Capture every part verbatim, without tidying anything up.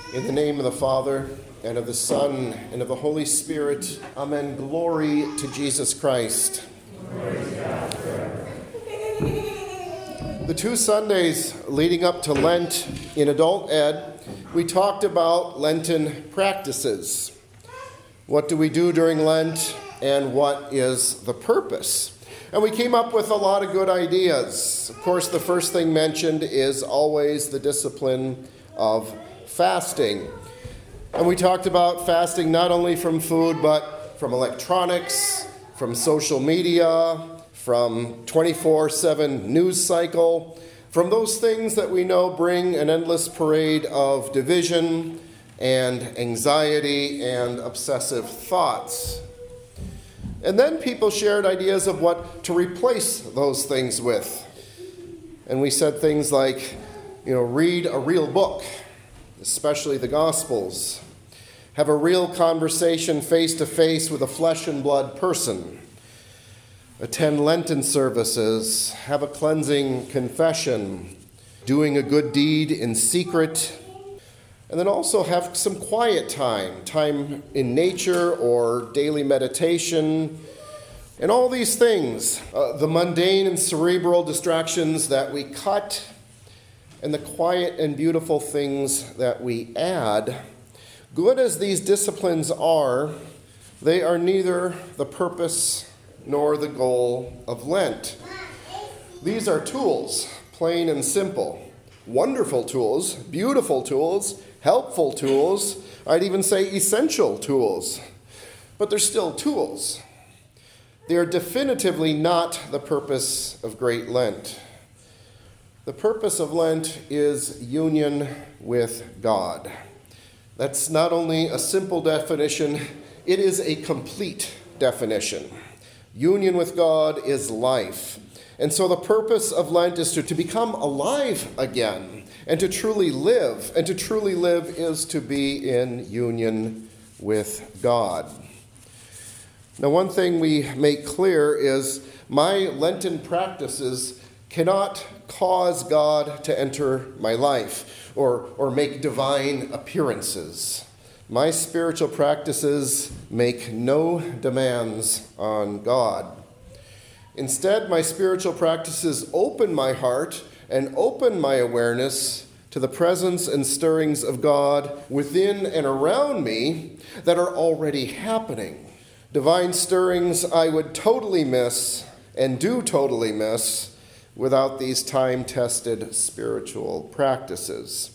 In the name of the Father, and of the Son, and of the Holy Spirit. Amen. Glory to Jesus Christ. The two Sundays leading up to Lent in Adult Ed, we talked about Lenten practices. What do we do during Lent, and what is the purpose? And we came up with a lot of good ideas. Of course, the first thing mentioned is always the discipline of fasting. And we talked about fasting not only from food, but from electronics, from social media, from twenty-four seven news cycle, from those things that we know bring an endless parade of division and anxiety and obsessive thoughts. And then people shared ideas of what to replace those things with. And we said things like, you know, read a real book, especially the Gospels. Have a real conversation face-to-face with a flesh and blood person. Attend Lenten services. Have a cleansing confession. Doing a good deed in secret. And then also have some quiet time, time in nature or daily meditation, and all these things, uh, the mundane and cerebral distractions that we cut, and the quiet and beautiful things that we add. Good as these disciplines are, they are neither the purpose nor the goal of Lent. These are tools, plain and simple. Wonderful tools, beautiful tools, helpful tools, I'd even say essential tools. But they're still tools. They are definitively not the purpose of Great Lent. The purpose of Lent is union with God. That's not only a simple definition, it is a complete definition. Union with God is life. And so the purpose of Lent is to, to become alive again and to truly live. And to truly live is to be in union with God. Now, one thing we make clear is my Lenten practices cannot cause God to enter my life or, or make divine appearances. My spiritual practices make no demands on God. Instead, my spiritual practices open my heart and open my awareness to the presence and stirrings of God within and around me that are already happening. Divine stirrings I would totally miss and do totally miss without these time-tested spiritual practices.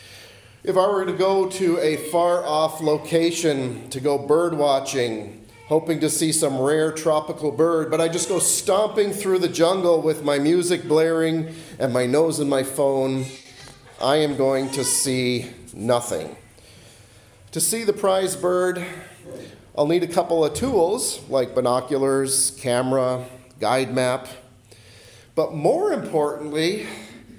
If I were to go to a far-off location to go bird watching, hoping to see some rare tropical bird, but I just go stomping through the jungle with my music blaring and my nose in my phone, I am going to see nothing. To see the prize bird, I'll need a couple of tools like binoculars, camera, guide map. But more importantly,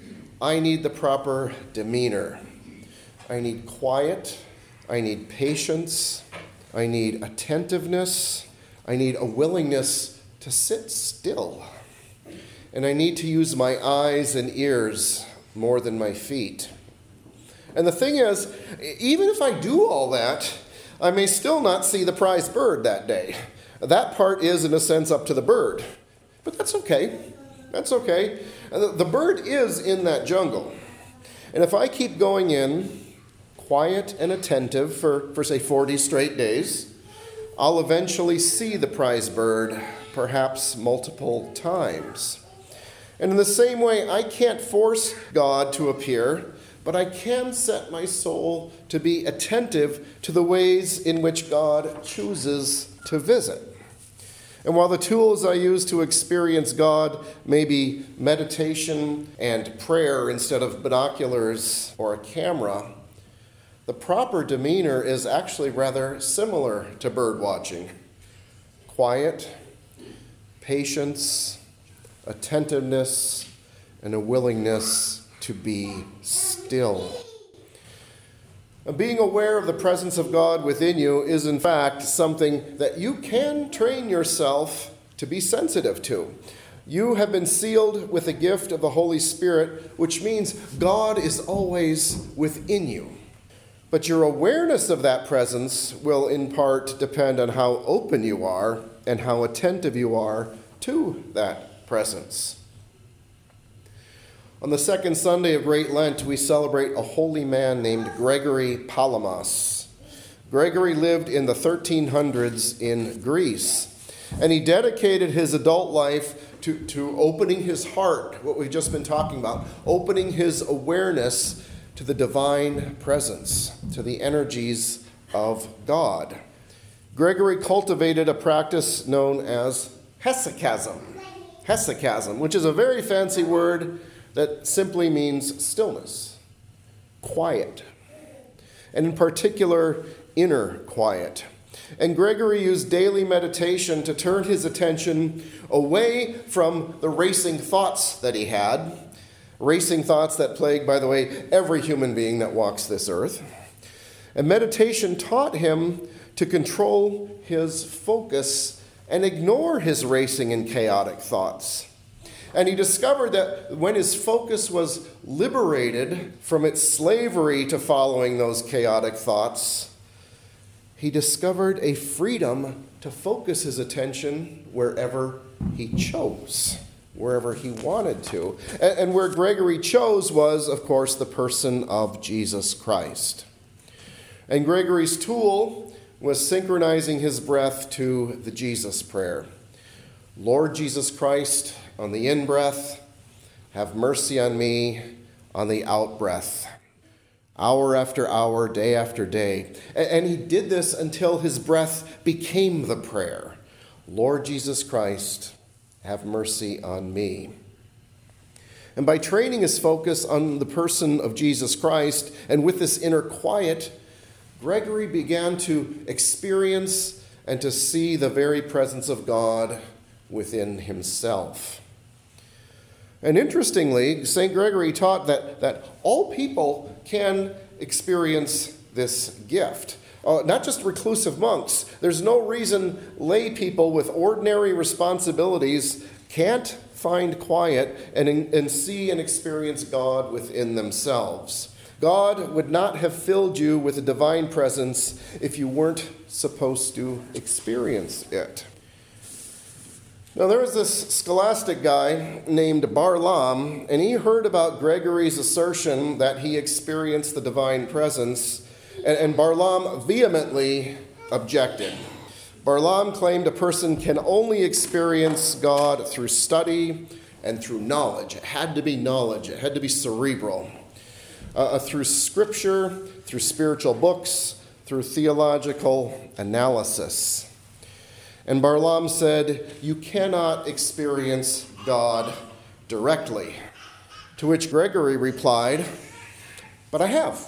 I need the proper demeanor. I need quiet. I need patience. I need attentiveness. I need a willingness to sit still. And I need to use my eyes and ears more than my feet. And the thing is, even if I do all that, I may still not see the prize bird that day. That part is, in a sense, up to the bird. But that's okay. That's okay. The bird is in that jungle. And if I keep going in, quiet and attentive for, for say, forty straight days, I'll eventually see the prize bird, perhaps multiple times. And in the same way, I can't force God to appear, but I can set my soul to be attentive to the ways in which God chooses to visit. And while the tools I use to experience God may be meditation and prayer instead of binoculars or a camera, the proper demeanor is actually rather similar to bird watching. Quiet, patience, attentiveness, and a willingness to be still. Being aware of the presence of God within you is, in fact, something that you can train yourself to be sensitive to. You have been sealed with the gift of the Holy Spirit, which means God is always within you. But your awareness of that presence will in part depend on how open you are and how attentive you are to that presence. On the second Sunday of Great Lent, we celebrate a holy man named Gregory Palamas. Gregory lived in the thirteen hundreds in Greece, and he dedicated his adult life to, to opening his heart, what we've just been talking about, opening his awareness to the divine presence, to the energies of God. Gregory cultivated a practice known as hesychasm. Hesychasm, which is a very fancy word that simply means stillness, quiet, and in particular, inner quiet. And Gregory used daily meditation to turn his attention away from the racing thoughts that he had, racing thoughts that plague, by the way, every human being that walks this earth. And meditation taught him to control his focus and ignore his racing and chaotic thoughts. And he discovered that when his focus was liberated from its slavery to following those chaotic thoughts, he discovered a freedom to focus his attention wherever he chose, wherever he wanted to. And, and where Gregory chose was, of course, the person of Jesus Christ. And Gregory's tool was synchronizing his breath to the Jesus prayer. Lord Jesus Christ, on the in-breath, have mercy on me on the out-breath. Hour after hour, day after day. And he did this until his breath became the prayer. Lord Jesus Christ, have mercy on me. And by training his focus on the person of Jesus Christ, and with this inner quiet, Gregory began to experience and to see the very presence of God within himself. And interestingly, Saint Gregory taught that, that all people can experience this gift. Uh, not just reclusive monks. There's no reason lay people with ordinary responsibilities can't find quiet and, and see and experience God within themselves. God would not have filled you with a divine presence if you weren't supposed to experience it. Now, there was this scholastic guy named Barlaam, and he heard about Gregory's assertion that he experienced the divine presence, and, and Barlaam vehemently objected. Barlaam claimed a person can only experience God through study and through knowledge. It had to be knowledge. It had to be cerebral. Uh, through scripture, through spiritual books, through theological analysis. And Barlaam said, you cannot experience God directly. To which Gregory replied, but I have.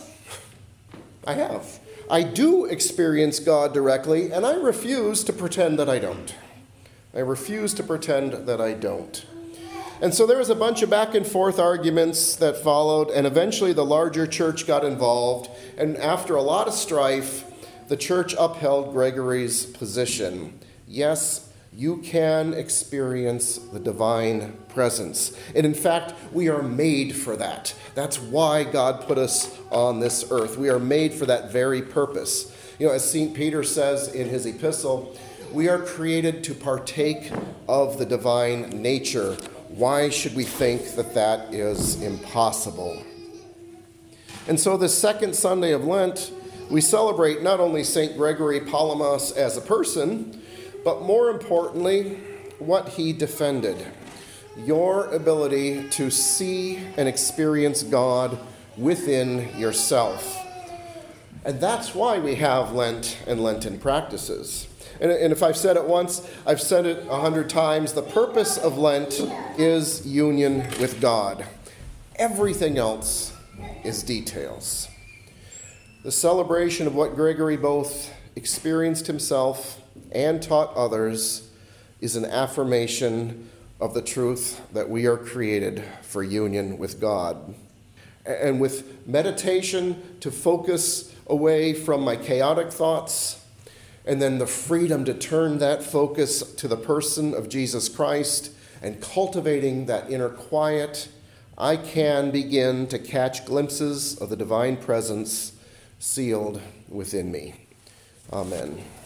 I have. I do experience God directly, and I refuse to pretend that I don't. I refuse to pretend that I don't. And so there was a bunch of back and forth arguments that followed, and eventually the larger church got involved. And after a lot of strife, the church upheld Gregory's position. Yes, you can experience the divine presence. And in fact, we are made for that. That's why God put us on this earth. We are made for that very purpose. You know, as Saint Peter says in his epistle, we are created to partake of the divine nature. Why should we think that that is impossible? And so the second Sunday of Lent, we celebrate not only Saint Gregory Palamas as a person, but more importantly, what he defended. Your ability to see and experience God within yourself. And that's why we have Lent and Lenten practices. And, and if I've said it once, I've said it a hundred times. The purpose of Lent is union with God. Everything else is details. The celebration of what Gregory both experienced himself and taught others is an affirmation of the truth that we are created for union with God. And with meditation to focus away from my chaotic thoughts, and then the freedom to turn that focus to the person of Jesus Christ and cultivating that inner quiet, I can begin to catch glimpses of the divine presence sealed within me. Amen.